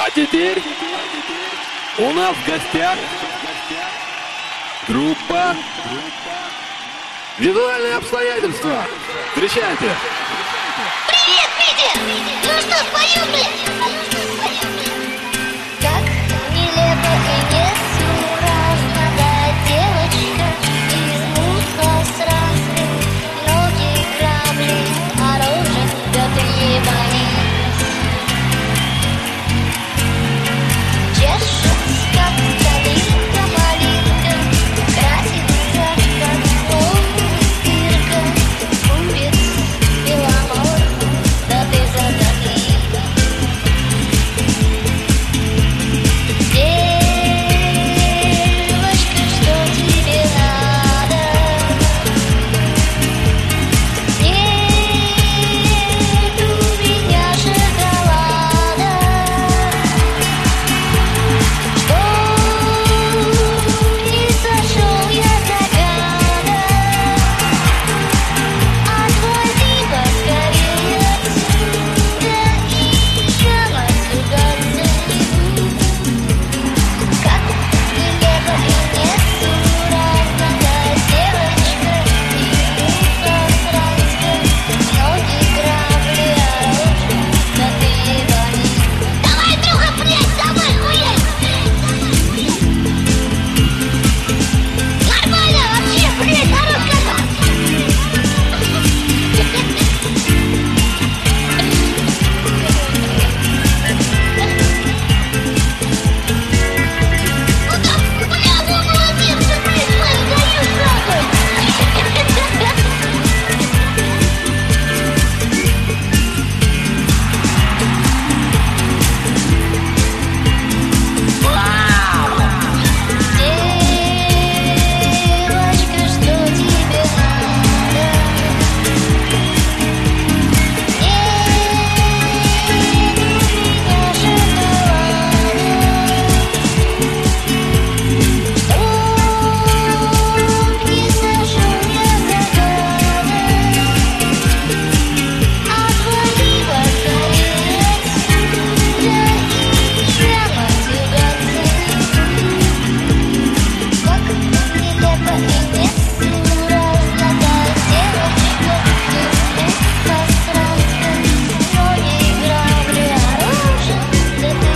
А теперь у нас в гостях группа «Визуальные обстоятельства». Встречайте! Привет, Петя! Ну что, споем, блядь? Как нелепо и несуразно, да, девочка из мусосразных, ноги, грабли, оружие, пятые бои. Чешется, как калинка-малинка, красится, как ловкирка, курица, беломор, да ты задохни. Девочка, что тебе надо? Нет у меня шоколада. Что не сошел я с заката, отводи поскорее отсюда, и я вас ругаться не буду. Как нелепо и несуразно, да, девочка из мусосранска, ноги, грабли, оружие, да ты ебани. Давай, друга, блядь, давай, хуяй! Нормально вообще, блядь, народ сказал! Ну там, бля, ну молодец, ты, блядь, свою даешь, нахуй! Девочка, что тебе надо? Нет у меня шоколада. Что не сошел я с заката, отвали поскорее отсюда, и я матюгаться не буду. Как нелепо и несуразно, да, девочка из мусосранска, ноги, грабли, оружие, да ты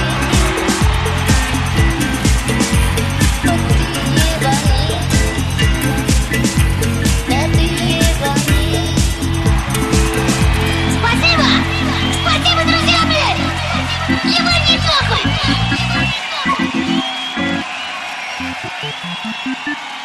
ебани, да ты ебани. Спасибо! Спасибо, друзья, блядь! Ебани нахуй!